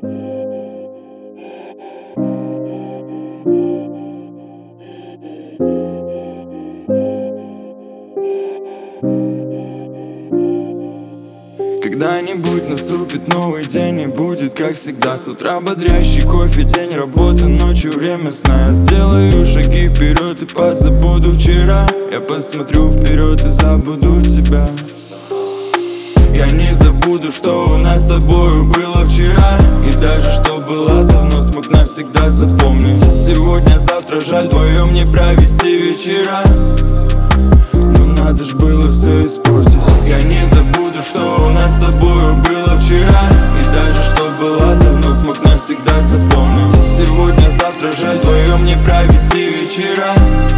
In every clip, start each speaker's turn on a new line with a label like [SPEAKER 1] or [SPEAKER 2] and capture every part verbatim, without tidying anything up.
[SPEAKER 1] Когда-нибудь наступит новый день и будет как всегда. С утра бодрящий кофе, день работы, ночью время сна. Я сделаю шаги вперед и позабуду вчера. Я посмотрю вперед и забуду тебя. Я не забуду, что у нас с тобою было вчера. И даже что было давно, смог навсегда запомнить. Сегодня, завтра, жаль, вдвоем не провести вечера. Но надо ж было все испортить. Я не забуду, что у нас с тобою было вчера. И даже что было давно, смог навсегда запомнить. Сегодня, завтра, жаль, вдвоем не провести вечера.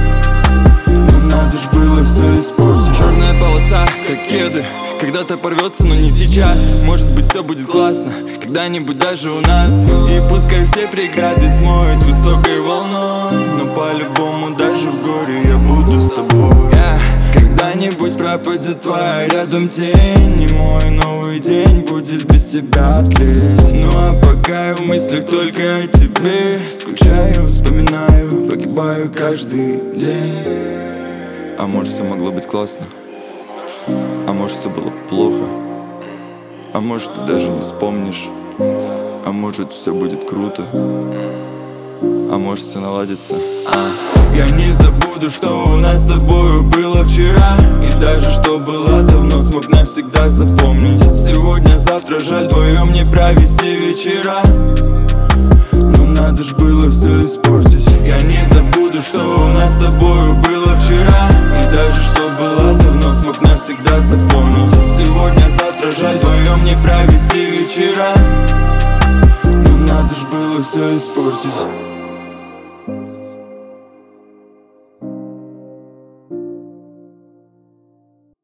[SPEAKER 1] Но надо ж было все испортить.
[SPEAKER 2] Черная полоса, как кеды, когда-то порвется, но не сейчас. Может быть, все будет классно когда-нибудь даже у нас. И пускай все преграды смоют высокой волной, но по-любому даже в горе я буду с тобой. yeah. Когда-нибудь пропадет твоя рядом тень, и мой новый день будет без тебя тлеть. Ну а пока я в мыслях только о тебе, скучаю, вспоминаю, погибаю каждый день. А может, все могло быть классно, а может, все было плохо, а может, ты даже не вспомнишь, а может, все будет круто, а может, все наладится. а.
[SPEAKER 1] Я не забуду, что у нас с тобою было вчера. И даже что было давно, смог навсегда запомнить. Сегодня, завтра, жаль, вдвоем не провести вечера. Но надо ж было все испортить. Я не забуду, что у нас с тобою было вчера. И даже что было давно, смог навсегда запомнить. Сегодня, завтра, жаль, вдвоем не провести вечера. Но надо ж было все испортить.